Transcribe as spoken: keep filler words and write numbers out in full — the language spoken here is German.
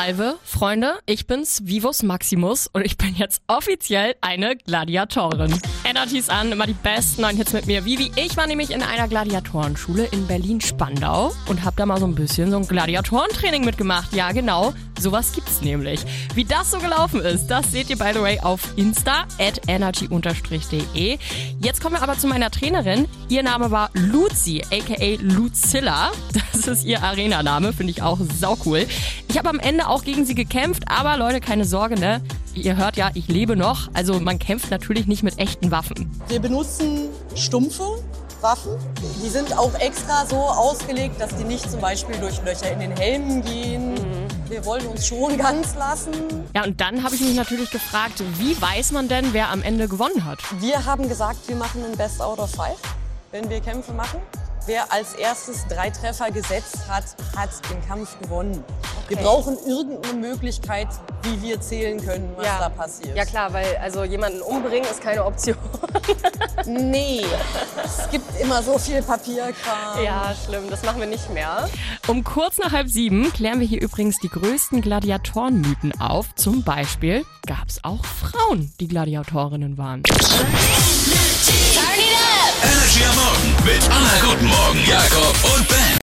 Salve, Freunde, ich bin's, Vivus Maximus und ich bin jetzt offiziell eine Gladiatorin. Energys an, immer die besten neuen Hits mit mir. Vivi, ich war nämlich in einer Gladiatorenschule in Berlin-Spandau und hab da mal so ein bisschen so ein Gladiatorentraining mitgemacht. Ja, genau, sowas gibt's nämlich. Wie das so gelaufen ist, das seht ihr by the way auf Insta, at energy de. Jetzt kommen wir aber zu meiner Trainerin. Ihr Name war Luzi, aka Lucilla. Das ist ihr Arena-Name, finde ich auch saucool. Ich habe am Ende auch gegen sie gekämpft, aber Leute, keine Sorge, ne? Ihr hört ja, ich lebe noch. Also man kämpft natürlich nicht mit echten Waffen. Wir benutzen stumpfe Waffen. Die sind auch extra so ausgelegt, dass die nicht zum Beispiel durch Löcher in den Helmen gehen. Mhm. Wir wollen uns schon ganz lassen. Ja, und dann habe ich mich natürlich gefragt, wie weiß man denn, wer am Ende gewonnen hat? Wir haben gesagt, wir machen ein Best out of five, wenn wir Kämpfe machen. Wer als erstes drei Treffer gesetzt hat, hat den Kampf gewonnen. Okay. Wir brauchen irgendeine Möglichkeit, wie wir zählen können, was ja. da passiert. Ja klar, weil also jemanden umbringen ist keine Option. Nee, es gibt immer so viel Papierkram. Ja, schlimm, das machen wir nicht mehr. Um kurz nach halb sieben klären wir hier übrigens die größten Gladiatorenmythen auf. Zum Beispiel gab es auch Frauen, die Gladiatorinnen waren. Energy am Morgen mit Anna Guten Morgen, Jakob und Ben.